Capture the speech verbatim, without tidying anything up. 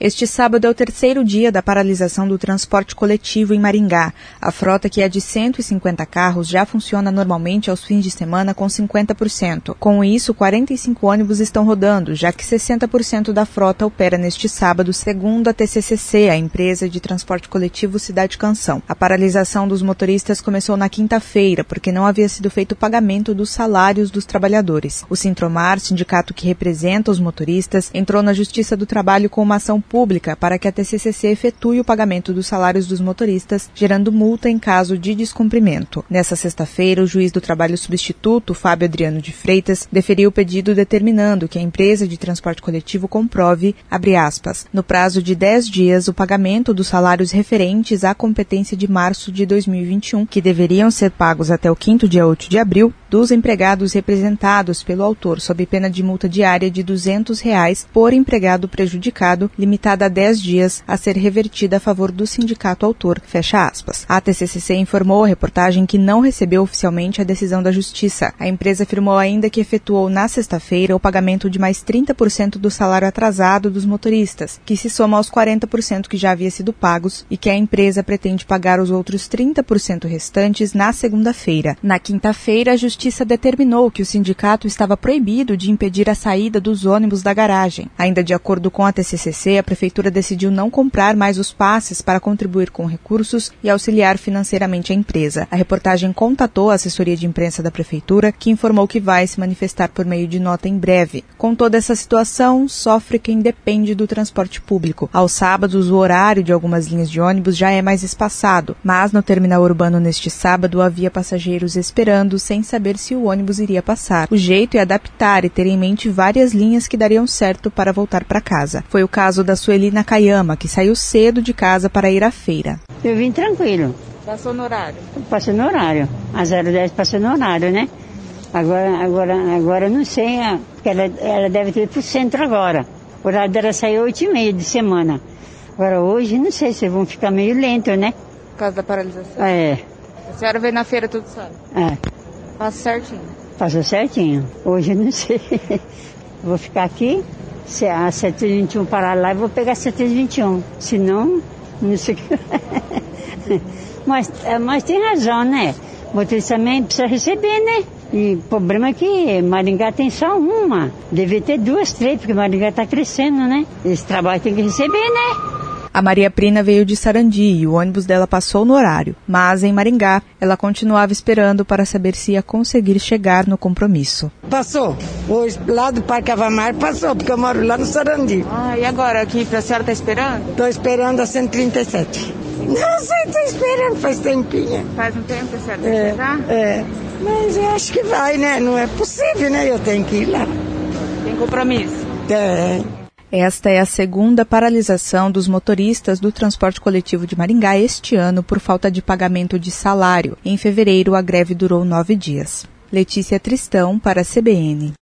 Este sábado é o terceiro dia da paralisação do transporte coletivo em Maringá. A frota, que é de cento e cinquenta carros, já funciona normalmente aos fins de semana com cinquenta por cento. Com isso, quarenta e cinco ônibus estão rodando, já que sessenta por cento da frota opera neste sábado, segundo a T C C C, a empresa de transporte coletivo Cidade Canção. A paralisação dos motoristas começou na quinta-feira, porque não havia sido feito o pagamento dos salários dos trabalhadores. O Sintromar, sindicato que representa os motoristas, entrou na Justiça do Trabalho com uma ação pública para que a T C C C efetue o pagamento dos salários dos motoristas, gerando multa em caso de descumprimento. Nessa sexta-feira, o juiz do trabalho substituto, Fábio Adriano de Freitas, deferiu o pedido determinando que a empresa de transporte coletivo comprove, abre aspas, no prazo de dez dias, o pagamento dos salários referentes à competência de março de dois mil e vinte e um, que deveriam ser pagos até o quinto dia útil de abril, dos empregados representados pelo autor sob pena de multa diária de duzentos reais por empregado prejudicado, limitada a dez dias, a ser revertida a favor do sindicato autor, fecha aspas. A T C C C informou à reportagem que não recebeu oficialmente a decisão da Justiça. A empresa afirmou ainda que efetuou na sexta-feira o pagamento de mais trinta por cento do salário atrasado dos motoristas, que se soma aos quarenta por cento que já havia sido pagos, e que a empresa pretende pagar os outros trinta por cento restantes na segunda-feira. Na quinta-feira, a Justiça A Justiça determinou que o sindicato estava proibido de impedir a saída dos ônibus da garagem. Ainda de acordo com a T C C C, a Prefeitura decidiu não comprar mais os passes para contribuir com recursos e auxiliar financeiramente a empresa. A reportagem contatou a assessoria de imprensa da Prefeitura, que informou que vai se manifestar por meio de nota em breve. Com toda essa situação, sofre quem depende do transporte público. Aos sábados, o horário de algumas linhas de ônibus já é mais espaçado, mas no terminal urbano neste sábado havia passageiros esperando sem saber se o ônibus iria passar. O jeito é adaptar e ter em mente várias linhas que dariam certo para voltar para casa. Foi o caso da Sueli Nakayama, que saiu cedo de casa para ir à feira. Eu vim tranquilo. Passou no horário? Passou no horário. A zero dez passou no horário, né? Agora, agora, agora não sei, porque ela, ela deve ter ir para o centro agora. O horário dela saiu oito e meia de semana. Agora hoje, não sei se vão ficar meio lento, né? Por causa da paralisação? É. A senhora veio na feira tudo certo? É. Passa certinho? Passou certinho. Hoje eu não sei. Vou ficar aqui, se a setecentos e vinte e um parar lá, eu vou pegar setecentos e vinte e um. Se não, não sei o que. mas, mas tem razão, né? O motorista também precisa receber, né? E o problema é que Maringá tem só uma. Deve ter duas, três, porque Maringá está crescendo, né? Esse trabalho tem que receber, né? A Maria Prina veio de Sarandi e o ônibus dela passou no horário, mas em Maringá ela continuava esperando para saber se ia conseguir chegar no compromisso. Passou. Hoje, lá do Parque Avamar, passou, porque eu moro lá no Sarandi. Ah, e agora aqui, a senhora está esperando? Estou esperando a cento e trinta e sete. Não sei, estou esperando, faz tempinho. Faz um tempo que a senhora é, tem que já? É, mas eu acho que vai, né? Não é possível, né? Eu tenho que ir lá. Tem compromisso? Tem. Esta é a segunda paralisação dos motoristas do transporte coletivo de Maringá este ano por falta de pagamento de salário. Em fevereiro, a greve durou nove dias. Letícia Tristão, para a C B N.